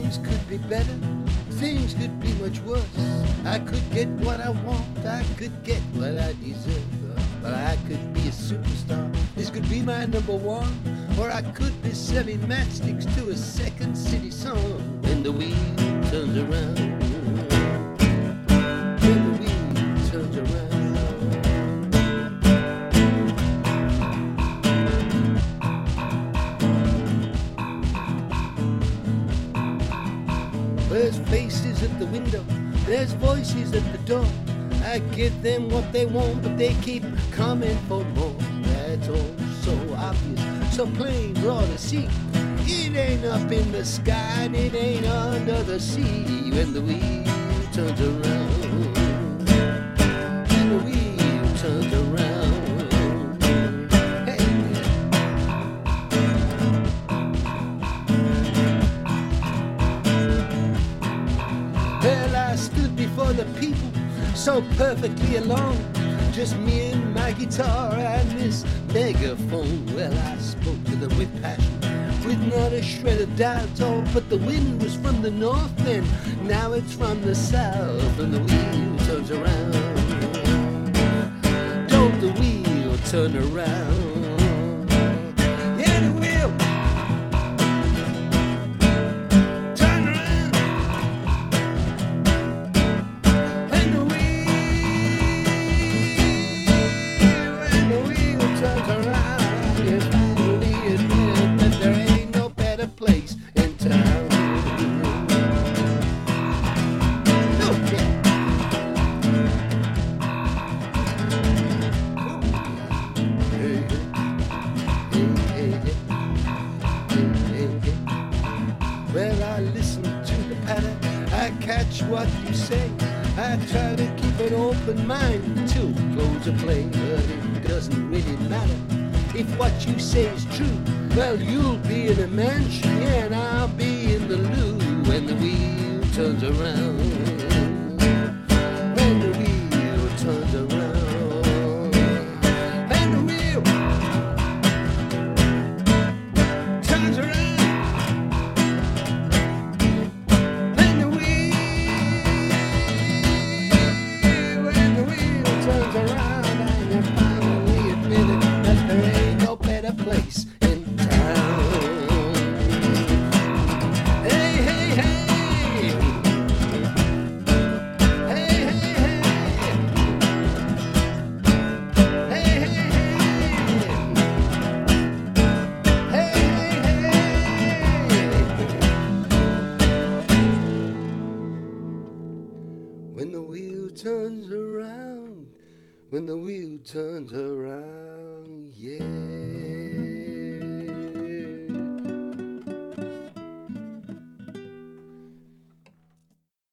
things could be better, things could be much worse. I could get what I want, I could get what I deserve. But I could be a superstar, this could be my number one. Or I could be selling matchsticks to a second city song. When the wheel turns around, when the wheel turns around. There's faces at the window, there's voices at the door. I give them what they want, but they keep coming for more. That's all so obvious, so plain raw to see. It ain't up in the sky and it ain't under the sea. When the wheel turns around, when the wheel turns around. Hey. Well, I stood before the people so perfectly alone, just me and my guitar and this megaphone. Well, I spoke to them with passion, with not a shred of doubt. Oh, but the wind was from the north then, now it's from the south. And the wheel turns around, don't the wheel turn around. Yeah, the wheel turn around. And the wheel turns around, you finally admit that there ain't no better place in town. No kidding. Hey, hey, hey, hey, hey. Well, I listen to the patter, I catch what you say. I try to keep an open mind until close of play, but it doesn't really matter if what you say is true. Well, you'll be in a mansion, yeah, and I'll be in the loo. When the wheel turns around, when the wheel turns around, and the wheel turns around, and the wheel, when the wheel turns around, and you finally admit it that there ain't no better place in town. Hey, hey, hey. Hey, hey, hey. Hey, hey, hey. Hey, hey, hey. When the wheel turns around, when the wheel turns around.